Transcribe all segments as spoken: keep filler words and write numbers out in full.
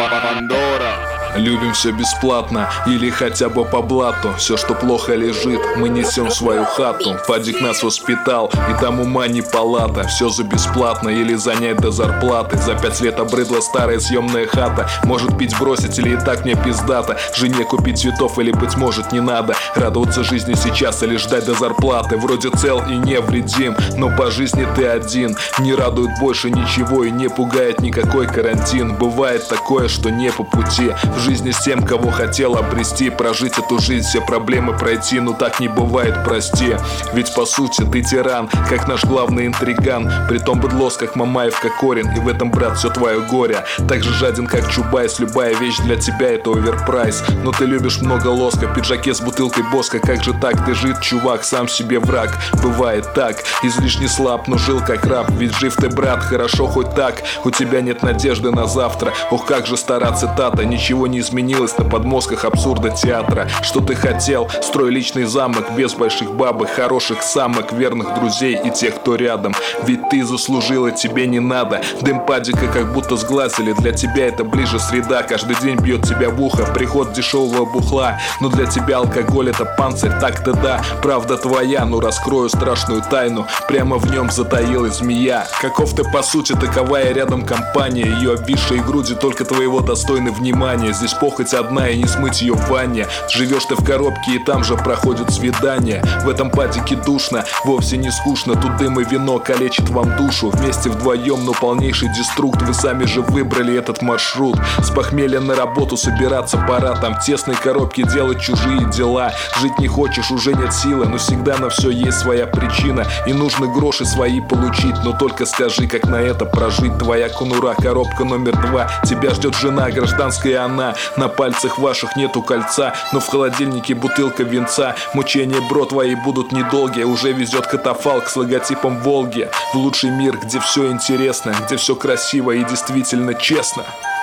Пандора. Любим все бесплатно или хотя бы по блату. Все, что плохо лежит, мы несем в свою хату. Падик нас воспитал, и там ума не палата. Все за бесплатно или занять до зарплаты. За пять лет обрыдла старая съемная хата. Может пить бросить или и так мне пиздата. Жене купить цветов или быть может не надо. Радоваться жизни сейчас или ждать до зарплаты. Вроде цел и невредим, но по жизни ты один. Не радует больше ничего и не пугает никакой карантин. Бывает такое, что не по пути в жизни с тем, кого хотел обрести. Прожить эту жизнь, все проблемы пройти. Но так не бывает, прости. Ведь по сути ты тиран, как наш главный интриган. Притом быдлос, как Мамаев, как Корин. И в этом, брат, все твое горе. Так же жаден, как Чубайс. Любая вещь для тебя это оверпрайс. Но ты любишь много лоска, в пиджаке с бутылкой боска. Как же так, ты жид, чувак, сам себе враг. Бывает так, излишне слаб, но жил как раб. Ведь жив ты, брат, хорошо хоть так. У тебя нет надежды на завтра. Ох, как же стара цитата. Ничего не изменилось на подмозгах абсурда театра. Что ты хотел? Строй личный замок без больших бабок, хороших самок, верных друзей и тех, кто рядом. Ведь ты заслужила, тебе не надо. Дым падика как будто сглазили. Для тебя это ближе среда. Каждый день бьет тебя в ухо приход дешевого бухла. Но для тебя алкоголь это панцирь, так-то да. Правда твоя, но раскрою страшную тайну. Прямо в нем затаилась змея. Каков ты по сути, таковая рядом компания. Ее обвисшие груди только твоего достойны внимания. Здесь похоть одна и не смыть ее в ванне. Живешь ты в коробке и там же проходят свидания. В этом падике душно, вовсе не скучно. Тут дым и вино калечит вам душу. Вместе вдвоем, но полнейший деструкт. Вы сами же выбрали этот маршрут. С похмелья на работу собираться пора. Там в тесной коробке делать чужие дела. Жить не хочешь, уже нет силы. Но всегда на все есть своя причина. И нужно гроши свои получить. Но только скажи, как на это прожить. Твоя конура, коробка номер два. Тебя ждет жена, гражданская она. На пальцах ваших нету кольца, но в холодильнике бутылка винца. Мучения, бро, твои будут недолгие. Уже везет катафалк с логотипом Волги. В лучший мир, где все интересно, где все красиво и действительно честно.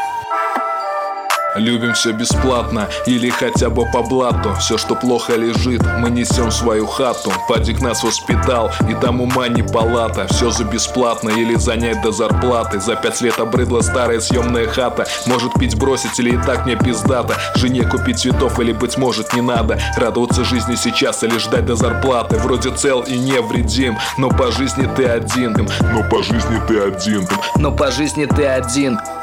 Любим все бесплатно или хотя бы по блату. Все, что плохо лежит, мы несем в свою хату. Падик нас воспитал, и там ума не палата. Все за бесплатно или занять до зарплаты. За пять лет обрыдла старая съемная хата. Может пить бросить или и так мне пиздата. Жене купить цветов или быть может не надо. Радоваться жизни сейчас или ждать до зарплаты. Вроде цел и невредим, но по жизни ты один. Но по жизни ты один. Но по жизни ты один.